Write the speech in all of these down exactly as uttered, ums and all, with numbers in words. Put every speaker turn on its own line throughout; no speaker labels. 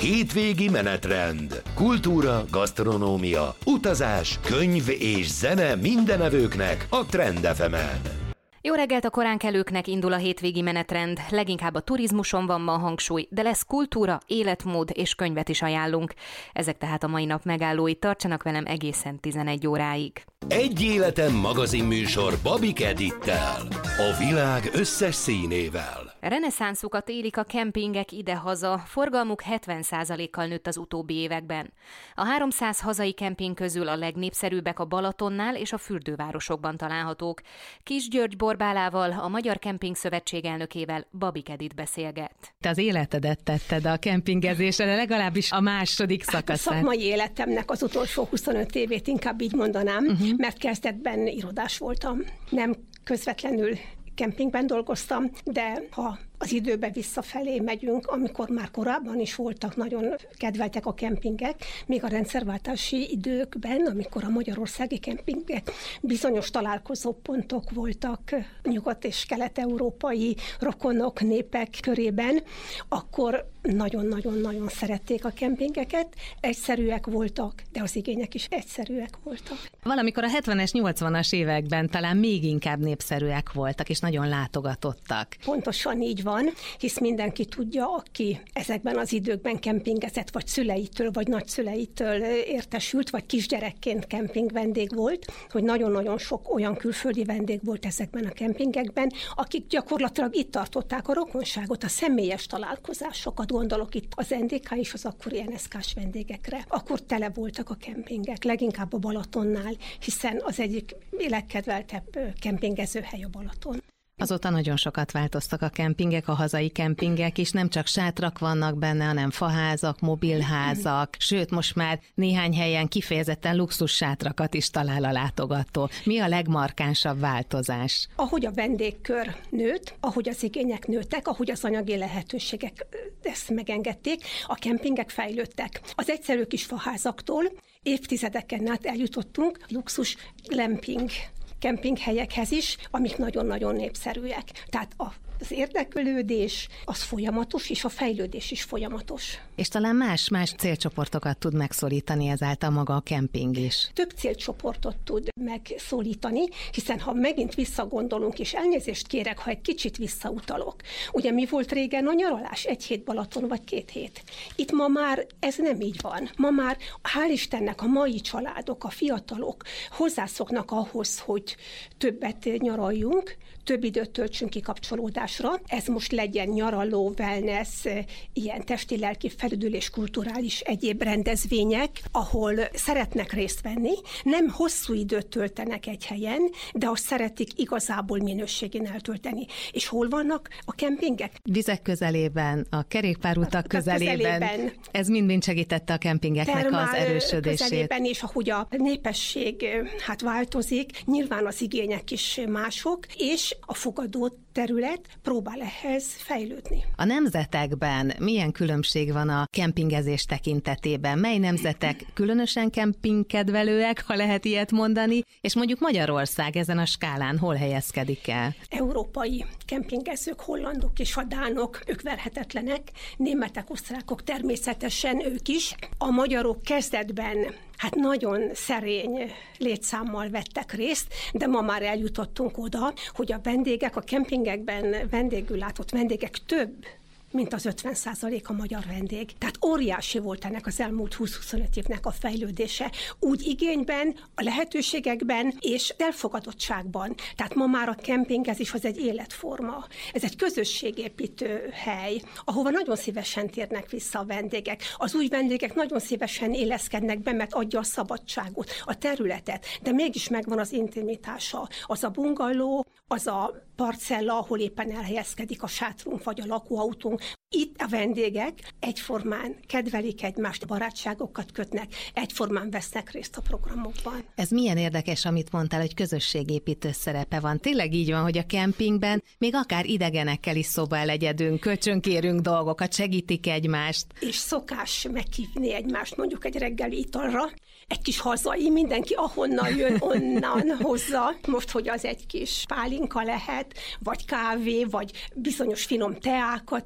Hétvégi menetrend. Kultúra, gasztronómia, utazás, könyv és zene mindenevőknek a Trend ef emen.
Jó reggelt a koránkelőknek, indul a hétvégi menetrend. Leginkább a turizmuson van ma a hangsúly, de lesz kultúra, életmód és könyvet is ajánlunk. Ezek tehát a mai nap megállói, tartsanak velem egészen tizenegy óráig.
Egy életen magazinműsor Babik Edittel, a világ összes színével.
Reneszánszukat élik a kempingek idehaza, forgalmuk hetven százalékkal nőtt az utóbbi években. A háromszáz hazai kemping közül a legnépszerűbbek a Balatonnál és a fürdővárosokban találhatók. Kis György Borbálával, a Magyar Kemping Szövetség elnökével Babik Edit beszélget.
Te az életedet tetted a kempingezésre, legalábbis a második szakaszán.
Hát a szakmai életemnek az utolsó huszonöt évét inkább így mondanám, uh-huh. mert kezdetben irodás voltam. Nem közvetlenül kempingben dolgoztam, de ha az időbe visszafelé megyünk, amikor már korábban is voltak, nagyon kedveltek a kempingek, még a rendszerváltási időkben, amikor a magyarországi kempingek bizonyos találkozópontok voltak nyugat- és kelet-európai rokonok, népek körében, akkor nagyon-nagyon-nagyon szerették a kempingeket, egyszerűek voltak, de az igények is egyszerűek voltak.
Valamikor a hetvenes, nyolcvanas években talán még inkább népszerűek voltak, és nagyon látogatottak.
Pontosan így van, hisz mindenki tudja, aki ezekben az időkben kempingezett, vagy szüleitől, vagy nagyszüleitől értesült, vagy kisgyerekként kemping vendég volt, hogy nagyon-nagyon sok olyan külföldi vendég volt ezekben a kempingekben, akik gyakorlatilag itt tartották a rokonságot, a személyes találkozásokat, gondolok itt az en dé ká és az akkori en es ká-s vendégekre. Akkor tele voltak a kempingek, leginkább a Balatonnál, hiszen az egyik legkedveltebb kempingezőhely a Balaton.
Azóta nagyon sokat változtak a kempingek, a hazai kempingek is, nem csak sátrak vannak benne, hanem faházak, mobilházak, sőt, most már néhány helyen kifejezetten luxus sátrakat is talál a látogató. Mi a legmarkánsabb változás?
Ahogy a vendégkör nőtt, ahogy az igények nőttek, ahogy az anyagi lehetőségek ezt megengedték, a kempingek fejlődtek. Az egyszerű kis faházaktól évtizedeken át eljutottunk luxus glamping kempinghelyekhez is, amik nagyon-nagyon népszerűek. Tehát a az érdeklődés az folyamatos, és a fejlődés is folyamatos.
És talán más-más célcsoportokat tud megszólítani ezáltal maga a kemping is.
Több célcsoportot tud megszólítani, hiszen ha megint visszagondolunk, és elnézést kérek, ha egy kicsit visszautalok. Ugye mi volt régen a nyaralás? Egy hét Balaton, vagy két hét? Itt ma már ez nem így van. Ma már, hál' Istennek, a mai családok, a fiatalok hozzászoknak ahhoz, hogy többet nyaraljunk, több időt töltsünk kikapcsolódásra. Ez most legyen nyaraló, wellness, ilyen testi-lelki felüdülés, kulturális egyéb rendezvények, ahol szeretnek részt venni, nem hosszú időt töltenek egy helyen, de azt szeretik igazából minőségén eltölteni. És hol vannak a kempingek?
Vizek közelében, a kerékpárutak közelében. közelében. Ez mind-mind segítette a kempingeknek Termál az erősödését. Közelében,
és ahogy a népesség hát változik, nyilván az igények is mások, és a fogadó terület próbál ehhez fejlődni.
A nemzetekben milyen különbség van a kempingezés tekintetében? Mely nemzetek különösen kempingkedvelőek, ha lehet ilyet mondani, és mondjuk Magyarország ezen a skálán hol helyezkedik el?
Európai kempingezők, hollandok és a dánok, ők verhetetlenek, németek, osztrákok természetesen ők is. A magyarok kezdetben hát nagyon szerény létszámmal vettek részt, de ma már eljutottunk oda, hogy a vendégek, a kempingekben vendégül látott vendégek több, mint az ötven százalék a magyar vendég. Tehát óriási volt ennek az elmúlt húsz-huszonöt évnek a fejlődése. Úgy igényben, a lehetőségekben és elfogadottságban. Tehát ma már a kempingezés az egy életforma. Ez egy közösségépítő hely, ahova nagyon szívesen térnek vissza a vendégek. Az új vendégek nagyon szívesen éleszkednek be, mert adja a szabadságot, a területet, de mégis megvan az intimitása. Az a bungalló, az a parcella, ahol éppen elhelyezkedik a sátrunk vagy a lakóautónk. Itt a vendégek egyformán kedvelik egymást, barátságokat kötnek, egyformán vesznek részt a programokban.
Ez milyen érdekes, amit mondtál, hogy közösségépítő szerepe van. Tényleg így van, hogy a kempingben még akár idegenekkel is szóba elegyedünk, kölcsönkérünk dolgokat, segítik egymást.
És szokás meghívni egymást mondjuk egy reggeli italra, egy kis hazai, mindenki ahonnan jön, onnan hozza. Most, hogy az egy kis pálinka lehet, vagy kávé, vagy bizonyos finom teákat is készít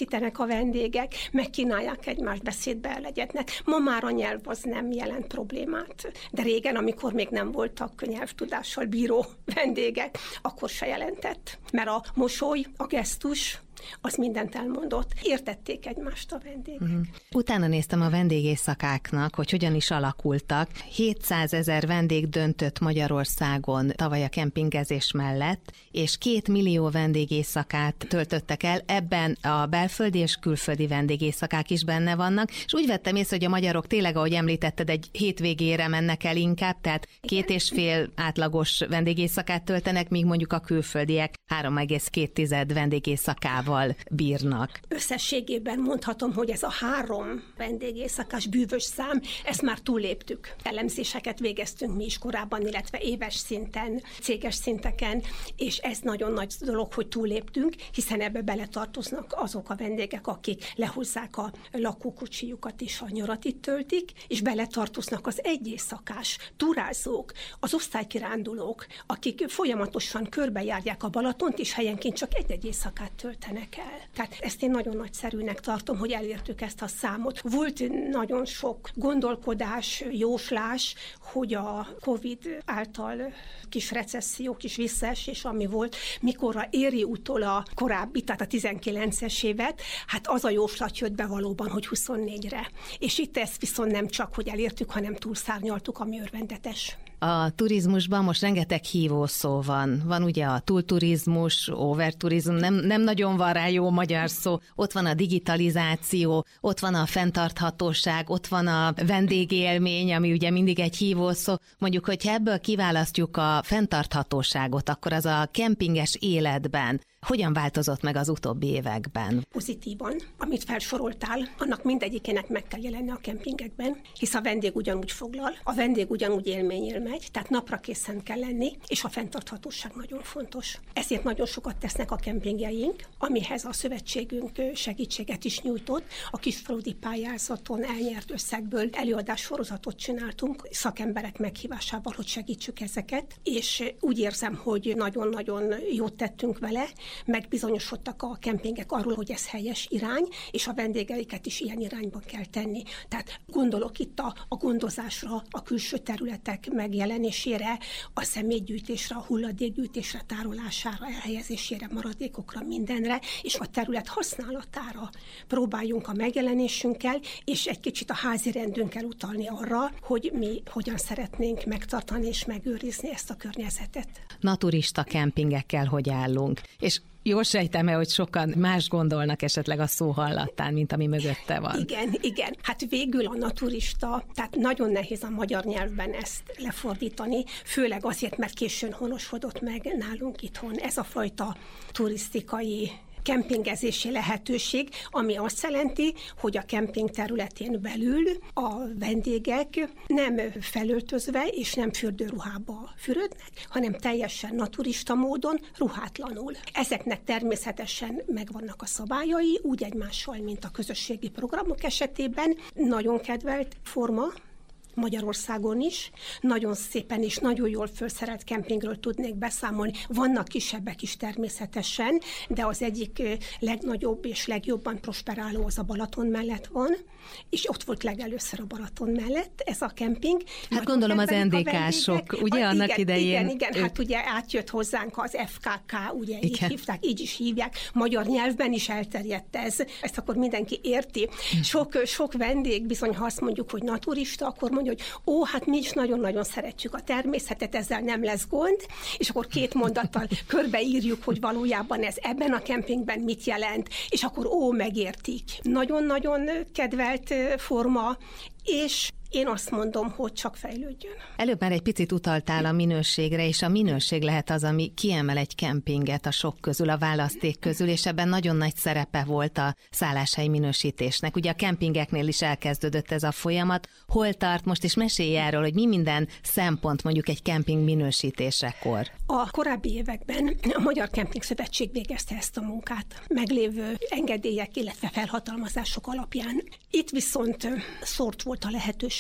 készítenek a vendégek, megkínálják egymást, beszédbe elegyednek. Ma már a nyelv az nem jelent problémát, de régen, amikor még nem voltak nyelvtudással bíró vendégek, akkor se jelentett. Mert a mosoly, a gesztus, az mindent elmondott. Értették egymást a vendégek. Uh-huh.
Utána néztem a vendégészakáknak, hogy hogyan is alakultak. hétszázezer vendég döntött Magyarországon tavaly a kempingezés mellett, és két millió vendégészakát töltöttek el. Ebben a belföldi és külföldi vendégészakák is benne vannak, és úgy vettem észre, hogy a magyarok tényleg, ahogy említetted, egy hétvégére mennek el inkább, tehát két és fél átlagos vendégészakát töltenek, míg mondjuk a külföldiek három egész két vendégészakával bírnak.
Összességében mondhatom, hogy ez a három vendégészakás bűvös szám, ezt már túlléptük. Elemzéseket végeztünk mi is korábban, illetve éves szinten, céges szinteken, és ez nagyon nagy dolog, hogy túlléptünk, hiszen ebbe beletartoznak azok a vendégek, akik lehozzák a lakókocsijukat és a nyarat itt töltik, és beletartoznak az egyészakás turázók, az osztálykirándulók, akik folyamatosan körbejárják a Balatont, és helyenként csak egy-egy éjszakát töltenek el. Tehát ezt én nagyon nagyszerűnek tartom, hogy elértük ezt a számot. Volt nagyon sok gondolkodás, jóslás, hogy a Covid által kis recesszió, kis visszaesés, ami volt, mikorra éri utol a korábbi, tehát a tizenkilences évet, hát az a jóslat jött be valóban, hogy huszonnégyre. És itt ezt viszont nem csak, hogy elértük, hanem túlszárnyaltuk, ami örvendetes.
A turizmusban most rengeteg hívószó van. Van ugye a túlturizmus, overturizm, nem, nem nagyon van rá jó magyar szó. Ott van a digitalizáció, ott van a fenntarthatóság, ott van a vendégélmény, ami ugye mindig egy hívószó. Mondjuk, hogyha ebből kiválasztjuk a fenntarthatóságot, akkor az a kempinges életben hogyan változott meg az utóbbi években?
Pozitívan, amit felsoroltál, annak mindegyikének meg kell jelenni a kempingekben, hisz a vendég ugyanúgy foglal, a vendég ugyanúgy élményél megy, tehát napra készen kell lenni, és a fenntarthatóság nagyon fontos. Ezért nagyon sokat tesznek a kempingjeink, amihez a szövetségünk segítséget is nyújtott. A kisfaludi pályázaton elnyert összegből előadássorozatot csináltunk, szakemberek meghívásával, hogy segítsük ezeket, és úgy érzem, hogy nagyon-nagyon jót tettünk vele, megbizonyosodtak a kempingek arról, hogy ez helyes irány, és a vendégeiket is ilyen irányban kell tenni. Tehát gondolok itt a, a gondozásra, a külső területek megjelenésére, a személygyűjtésre, a hulladékgyűjtésre, tárolására, elhelyezésére, maradékokra, mindenre, és a terület használatára próbáljunk a megjelenésünkkel, és egy kicsit a házi rendünkkel utalni arra, hogy mi hogyan szeretnénk megtartani és megőrizni ezt a környezetet.
Naturista kempingekkel hogy állunk? És jól sejtem-e, hogy sokan más gondolnak esetleg a szó hallatán, mint ami mögötte van?
Igen, igen. Hát végül a naturista, tehát nagyon nehéz a magyar nyelvben ezt lefordítani, főleg azért, mert későn honosodott meg nálunk itthon ez a fajta turisztikai kempingezési lehetőség, ami azt jelenti, hogy a kemping területén belül a vendégek nem felöltözve és nem fürdőruhába fürödnek, hanem teljesen naturista módon, ruhátlanul. Ezeknek természetesen megvannak a szabályai, úgy egymással, mint a közösségi programok esetében. Nagyon kedvelt forma Magyarországon is. Nagyon szépen és nagyon jól felszerelt kempingről tudnék beszámolni. Vannak kisebbek is természetesen, de az egyik legnagyobb és legjobban prosperáló az a Balaton mellett van, és ott volt legelőször a Balaton mellett ez a kemping.
Hát
nagyon
gondolom az en dé ká-sok, ugye
a,
annak
igen,
idején?
Igen, igen, hát ugye átjött hozzánk az ef ká ká, ugye
igen.
így hívták, így is hívják. Magyar nyelvben is elterjedt ez, ezt akkor mindenki érti. Sok, sok vendég bizony, ha azt mondjuk, hogy naturista, akkor mondja, hogy ó, hát mi is nagyon-nagyon szeretjük a természetet, ezzel nem lesz gond, és akkor két mondattal körbeírjuk, hogy valójában ez ebben a kempingben mit jelent, és akkor ó, megértik. Nagyon-nagyon kedvelt forma, és én azt mondom, hogy csak fejlődjön.
Előbb már egy picit utaltál a minőségre, és a minőség lehet az, ami kiemel egy kempinget a sok közül, a választék közül, és ebben nagyon nagy szerepe volt a szálláshely minősítésnek. Ugye a kempingeknél is elkezdődött ez a folyamat. Hol tart most, és mesélj erről, hogy mi minden szempont mondjuk egy kemping minősítésekor?
A korábbi években a Magyar Kemping Szövetség végezte ezt a munkát, meglévő engedélyek, illetve felhatalmazások alapján. Itt viszont szórt volt a lehetőség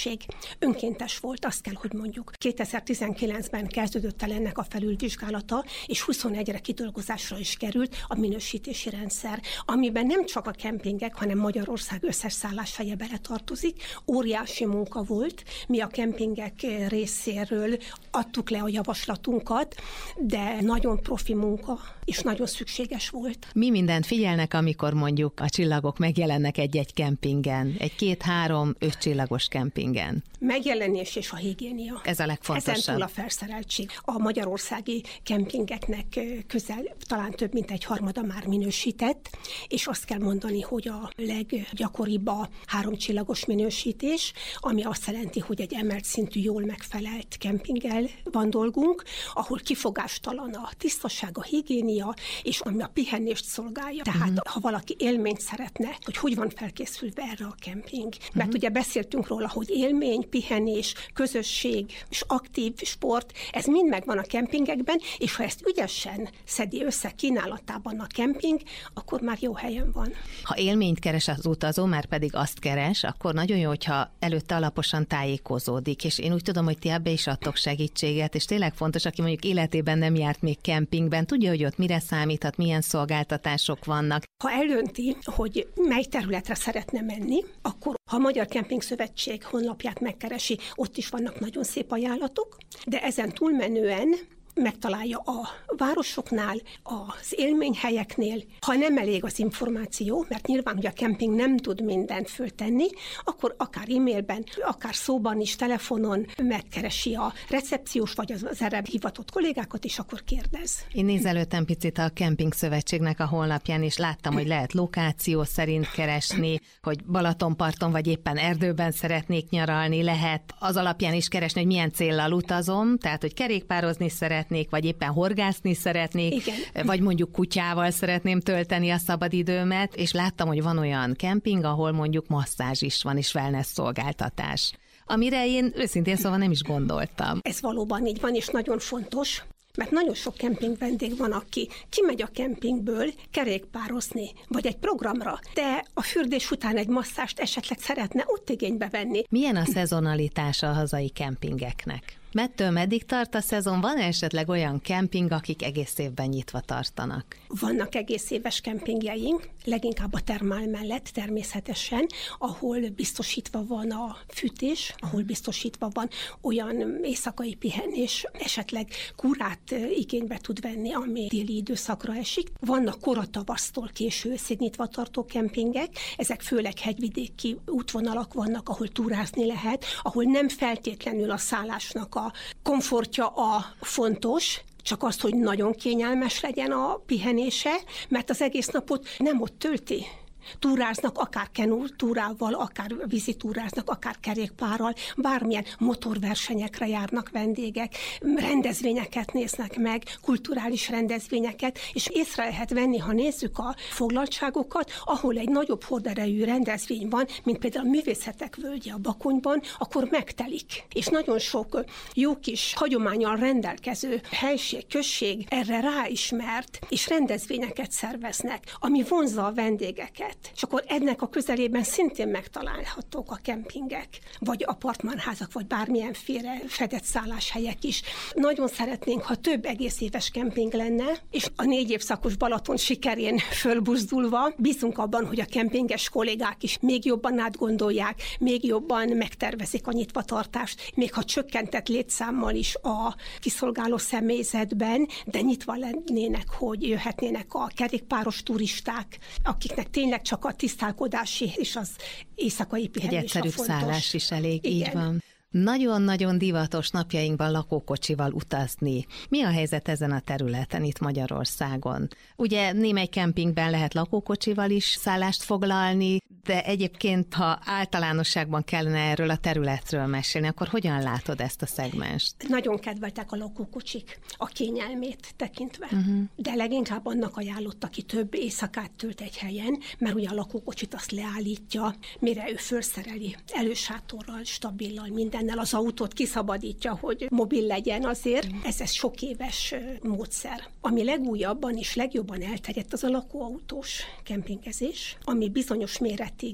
közösség. Önkéntes volt, azt kell, hogy mondjuk. kétezer-tizenkilencben kezdődött el ennek a felülvizsgálata, és huszonegyre kidolgozásra is került a minősítési rendszer, amiben nem csak a kempingek, hanem Magyarország összes szálláshelye beletartozik. Óriási munka volt, mi a kempingek részéről adtuk le a javaslatunkat, de nagyon profi munka, és nagyon szükséges volt.
Mi mindent figyelnek, amikor mondjuk a csillagok megjelennek egy-egy kempingen, egy két-három, öt csillagos kempingen?
Megjelenés és a higiénia.
Ez a legfontosabb.
Ezen túl a felszereltség. A magyarországi kempingeknek közel, talán több mint egy harmada már minősített, és azt kell mondani, hogy a leggyakoribb a három csillagos minősítés, ami azt jelenti, hogy egy emelt szintű, jól megfelelt kempinggel van dolgunk, ahol kifogástalan a tisztaság, a higiénia, és ami a pihenést szolgálja. Tehát uh-huh. ha valaki élményt szeretne, hogy hogy van felkészülve erre a kemping. Uh-huh. Mert ugye beszéltünk róla, hogy élmény, pihenés, közösség, és aktív sport, ez mind megvan a kempingekben, és ha ezt ügyesen szedi össze kínálatában a kemping, akkor már jó helyen van.
Ha élményt keres az utazó, már pedig azt keres, akkor nagyon jó, hogyha előtte alaposan tájékozódik, és én úgy tudom, hogy ti ebbe is adtok segítséget, és tényleg fontos, aki mondjuk életében nem járt még kempingben, tudja, hogy ott mire számíthat, milyen szolgáltatások vannak.
Ha eldönti, hogy mely területre szeretne menni, akkor ha a Magyar Kemping Szövetség honlapját megkeresi, ott is vannak nagyon szép ajánlatok, de ezen túlmenően megtalálja a városoknál, az élményhelyeknél. Ha nem elég az információ, mert nyilván, hogy a kemping nem tud mindent föltenni, akkor akár e-mailben, akár szóban is, telefonon megkeresi a recepciós vagy az erre hivatott kollégákat, és akkor kérdez.
Én nézelődtem picit a Kemping Szövetségnek a honlapján, és láttam, hogy lehet lokáció szerint keresni, hogy Balatonparton vagy éppen erdőben szeretnék nyaralni, lehet az alapján is keresni, hogy milyen céllal utazom, tehát, hogy kerékpározni szeretnék, vagy éppen horgászni szeretnék, igen. vagy mondjuk kutyával szeretném tölteni a szabadidőmet, és láttam, hogy van olyan kemping, ahol mondjuk masszázs is van, és wellness szolgáltatás, amire én őszintén szóval nem is gondoltam.
Ez valóban így van, és nagyon fontos, mert nagyon sok kemping vendég van, aki kimegy a kempingből kerékpározni, vagy egy programra, de a fürdés után egy masszást esetleg szeretne ott igénybe venni.
Milyen a szezonalitása a hazai kempingeknek? Mettől meddig tart a szezon? Van esetleg olyan kemping, akik egész évben nyitva tartanak?
Vannak egész éves kempingjeink, leginkább a termál mellett természetesen, ahol biztosítva van a fűtés, ahol biztosítva van olyan éjszakai pihenés, esetleg kúrát igénybe tud venni, ami téli időszakra esik. Vannak koratavasztól késő őszig nyitva tartó kempingek, ezek főleg hegyvidéki útvonalak vannak, ahol túrázni lehet, ahol nem feltétlenül a szállásnak a a komfortja a fontos, csak azt, hogy nagyon kényelmes legyen a pihenése, mert az egész napot nem ott tölti. Túráznak, akár kenútúrával, akár vízitúráznak, akár kerékpárral, bármilyen motorversenyekre járnak vendégek, rendezvényeket néznek meg, kulturális rendezvényeket, és észre lehet venni, ha nézzük a foglaltságokat, ahol egy nagyobb horderejű rendezvény van, mint például a Művészetek Völgye a Bakonyban, akkor megtelik. És nagyon sok jó kis hagyománnyal rendelkező helység, község erre ráismert, és rendezvényeket szerveznek, ami vonzza a vendégeket. És akkor ennek a közelében szintén megtalálhatók a kempingek, vagy apartmanházak, vagy bármilyenféle fedett szálláshelyek is. Nagyon szeretnénk, ha több egész éves kemping lenne, és a négy évszakos Balaton sikerén fölbuzdulva bízunk abban, hogy a kempinges kollégák is még jobban átgondolják, még jobban megtervezik a nyitvatartást, még ha csökkentett létszámmal is a kiszolgáló személyzetben, de nyitva lennének, hogy jöhetnének a kerékpáros turisták, akiknek tényleg csak a tisztálkodási és az éjszakai pihenés
egy egyszerűbb
a fontos.
Szállás is elég,
igen.
Így van. Nagyon-nagyon divatos napjainkban lakókocsival utazni. Mi a helyzet ezen a területen itt Magyarországon? Ugye némely kempingben lehet lakókocsival is szállást foglalni, de egyébként, ha általánosságban kellene erről a területről mesélni, akkor hogyan látod ezt a szegmenst?
Nagyon kedveltek a lakókocsik a kényelmét tekintve,
uh-huh.
de leginkább annak ajánlott, aki több éjszakát tölt egy helyen, mert ugye a lakókocsit azt leállítja, mire ő felszereli elősátorral, stabillal, mindennel az autót kiszabadítja, hogy mobil legyen azért. Ez, ez sok éves módszer. Ami legújabban és legjobban elterjedt, az a lakóautós kempingezés, ami bizonyos méretig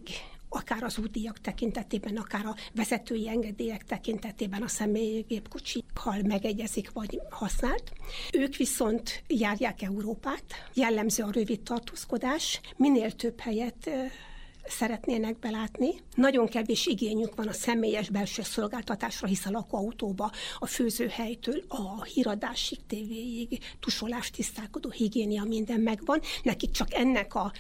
akár az útdíjak tekintetében, akár a vezetői engedélyek tekintetében a személygépkocsikkal megegyezik vagy használt. Ők viszont járják Európát, jellemző a rövid tartózkodás, minél több helyet szeretnének belátni. Nagyon kevés igényük van a személyes belső szolgáltatásra, hisz a lakóautóba a főzőhelytől a híradásig, tévéig, tusolás, tisztálkodó higiénia, minden megvan. Nekik csak ennek a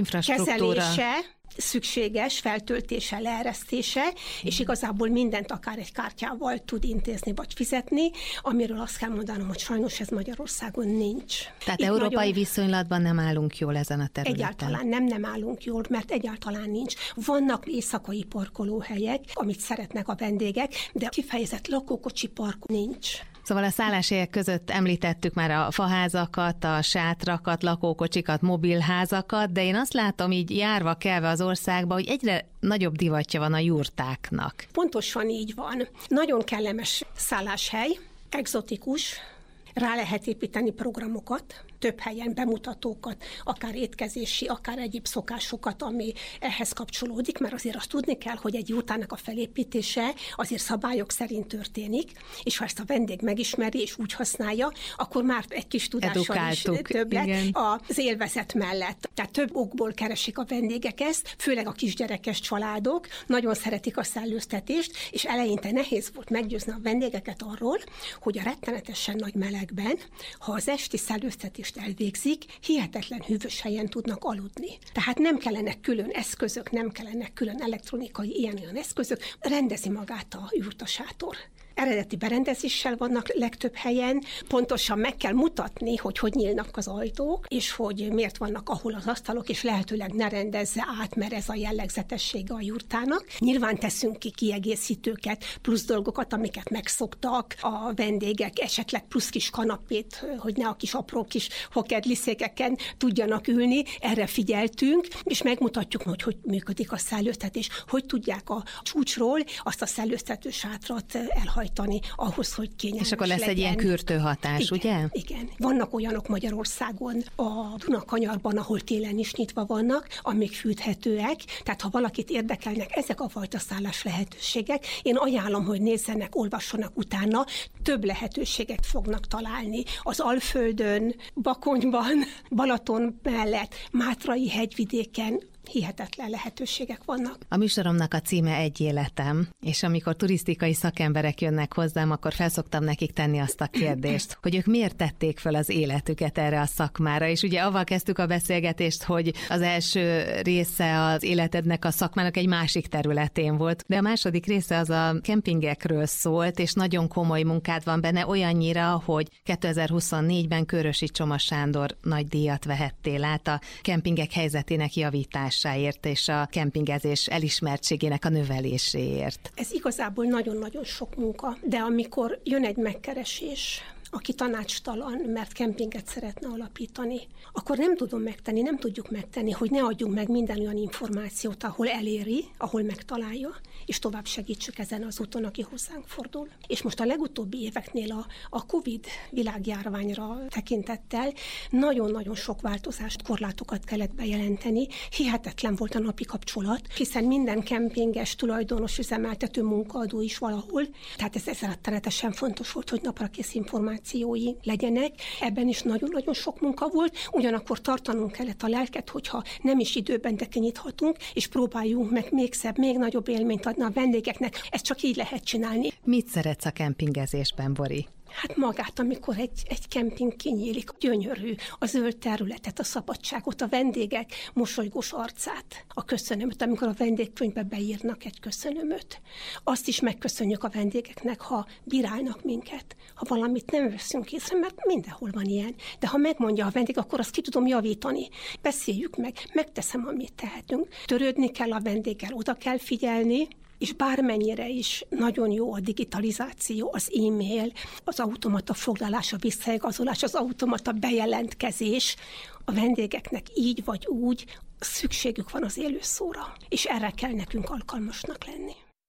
kezelése szükséges, feltöltése, leeresztése, és igazából mindent akár egy kártyával tud intézni vagy fizetni, amiről azt kell mondanom, hogy sajnos ez Magyarországon nincs.
Tehát
Itt
európai
nagyon...
viszonylatban nem állunk jól ezen a területen.
Egyáltalán nem, nem állunk jól, mert egyáltalán nincs. Vannak éjszakai parkolóhelyek, amit szeretnek a vendégek, de kifejezett lakókocsi park nincs.
Szóval a szálláshelyek között említettük már a faházakat, a sátrakat, lakókocsikat, mobilházakat, de én azt látom így járva kelve az országba, hogy egyre nagyobb divatja van a jurtáknak.
Pontosan így van. Nagyon kellemes szálláshely, egzotikus, rá lehet építeni programokat, több helyen bemutatókat, akár étkezési, akár egyéb szokásokat, ami ehhez kapcsolódik, mert azért azt tudni kell, hogy egy jurtának a felépítése azért szabályok szerint történik, és ha ezt a vendég megismeri és úgy használja, akkor már egy kis tudással
Edukáltuk,
is több lett
igen.
az élvezet mellett. Tehát több okból keresik a vendégek ezt, főleg a kisgyerekes családok, nagyon szeretik a szellőztetést, és eleinte nehéz volt meggyőzni a vendégeket arról, hogy a rettenetesen nagy melegben, ha az esti szellőztetést elvégzik, hihetetlen hűvös helyen tudnak aludni. Tehát nem kellenek külön eszközök, nem kellenek külön elektronikai ilyen-olyan eszközök, rendezi magát a jurtasátor. Eredeti berendezéssel vannak legtöbb helyen, pontosan meg kell mutatni, hogy hogy nyílnak az ajtók, és hogy miért vannak ahol az asztalok, és lehetőleg ne rendezze át, mert ez a jellegzetessége a jurtának. Nyilván teszünk ki kiegészítőket, plusz dolgokat, amiket megszoktak a vendégek, esetleg plusz kis kanapét, hogy ne a kis apró kis hokedliszékeken tudjanak ülni, erre figyeltünk, és megmutatjuk, hogy hogy működik a szellőztetés, hogy tudják a csúcsról azt a szellőztető sátrat elhagyni, ahhoz, hogy kényelmes
És akkor lesz
legyen.
Egy ilyen kürtőhatás,
igen,
ugye?
Igen. Vannak olyanok Magyarországon a Dunakanyarban, ahol télen is nyitva vannak, amik fűthetőek, tehát ha valakit érdekelnek ezek a fajta szállás lehetőségek, én ajánlom, hogy nézzenek, olvassanak utána, több lehetőséget fognak találni. Az Alföldön, Bakonyban, Balaton mellett, Mátrai hegyvidéken, hihetetlen lehetőségek vannak.
A műsoromnak a címe Egy életem, és amikor turisztikai szakemberek jönnek hozzám, akkor felszoktam nekik tenni azt a kérdést, hogy ők miért tették fel az életüket erre a szakmára, és ugye avval kezdtük a beszélgetést, hogy az első része az életednek a szakmának egy másik területén volt, de a második része az a kempingekről szólt, és nagyon komoly munkád van benne, olyannyira, hogy kétezer-huszonnégyben Körösi Csoma Sándor nagy díjat vehettél át a kempingek helyzetének javítására és a kempingezés elismertségének a növeléséért.
Ez igazából nagyon-nagyon sok munka, de amikor jön egy megkeresés, aki tanácstalan, mert kempinget szeretne alapítani, akkor nem tudom megtenni, nem tudjuk megtenni, hogy ne adjunk meg minden olyan információt, ahol eléri, ahol megtalálja, és tovább segítsük ezen az úton, aki hozzánk fordul. És most a legutóbbi éveknél a, a Covid világjárványra tekintettel nagyon-nagyon sok változást, korlátokat kellett bejelenteni. Hihetetlen volt a napi kapcsolat, hiszen minden kempinges, tulajdonos, üzemeltető, munkaadó is valahol. Tehát ez ezzel rettenetesen fontos volt, hogy naprakész információi legyenek. Ebben is nagyon-nagyon sok munka volt, ugyanakkor tartanunk kellett a lelket, hogyha nem is időben, de kinyithatunk, és próbáljunk meg még szebb, még nagyobb élményt adni a vendégeknek. Ezt csak így lehet csinálni.
Mit szeretsz a kempingezésben, Bori?
Hát magát, amikor egy, egy kemping kinyílik, gyönyörű, a zöld területet, a szabadságot, a vendégek mosolygós arcát, a köszönömöt, amikor a vendégkönyvbe beírnak egy köszönömöt. Azt is megköszönjük a vendégeknek, ha bírálnak minket, ha valamit nem veszünk észre, mert mindenhol van ilyen. De ha megmondja a vendég, akkor azt ki tudom javítani. Beszéljük meg, megteszem, amit tehetünk. Törődni kell a vendéggel, oda kell figyelni, és bármennyire is nagyon jó a digitalizáció, az e-mail, az automata foglalás, a visszaigazolás, az automata bejelentkezés, a vendégeknek így vagy úgy szükségük van az élő szóra, és erre kell nekünk alkalmasnak lenni.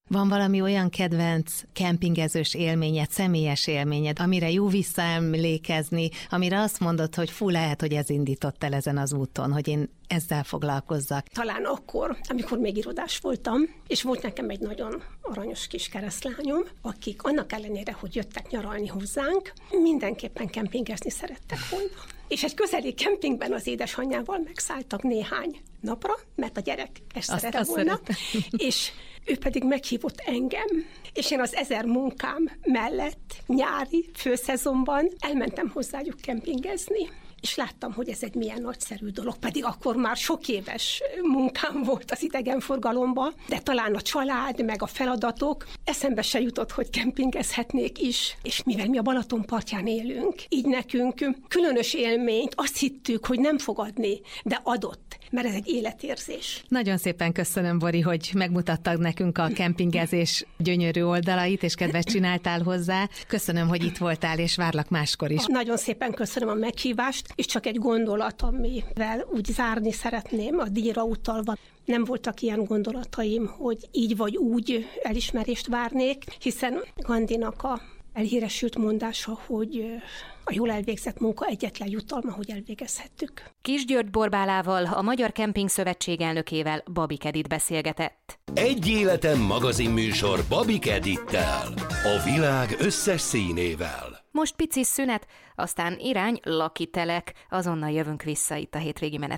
Van valami olyan kedvenc kempingezős élményed, személyes élményed, amire jó visszaemlékezni, amire azt mondod, hogy fú, lehet, hogy ez indított el ezen az úton, hogy én ezzel foglalkozzak?
Talán akkor, amikor még irodás voltam, és volt nekem egy nagyon aranyos kis keresztlányom, akik annak ellenére, hogy jöttek nyaralni hozzánk, mindenképpen kempingezni szerettek volna. És egy közeli kempingben az édesanyjával megszálltak néhány napra, mert a gyerek ezt
Azt
szerette volna, és ő pedig meghívott engem, és én az ezer munkám mellett nyári főszezonban elmentem hozzájuk kempingezni. És láttam, hogy ez egy milyen nagyszerű dolog, pedig akkor már sok éves munkám volt az idegenforgalomban, de talán a család, meg a feladatok, eszembe se jutott, hogy kempingezhetnék is. És mivel mi a Balaton partján élünk, így nekünk különös élményt, azt hittük, hogy nem fog adni, de adott, mert ez egy életérzés.
Nagyon szépen köszönöm, Bori, hogy megmutattad nekünk a kempingezés gyönyörű oldalait, és kedvet csináltál hozzá. Köszönöm, hogy itt voltál, és várlak máskor is.
Nagyon szépen köszönöm a meghívást, és csak egy gondolat, amivel úgy zárni szeretném, a díjra utalva. Nem voltak ilyen gondolataim, hogy így vagy úgy elismerést várnék, hiszen Gandinak a elhíresült mondása, hogy a jól elvégzett munka egyetlen jutalma, hogy elvégezhettük.
Kis György Borbálával, a Magyar Kemping Szövetség elnökével, Babik Edit beszélgetett.
Egy életen magazinműsor Babik Edittel, a világ összes színével.
Most pici szünet, aztán irány Lucky Telek, azonnal jövünk vissza itt a hétvégi menet.